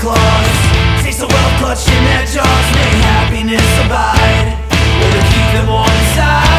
claws. Taste the wealth clutched in their jaws. May happiness abide, or to keep them all inside.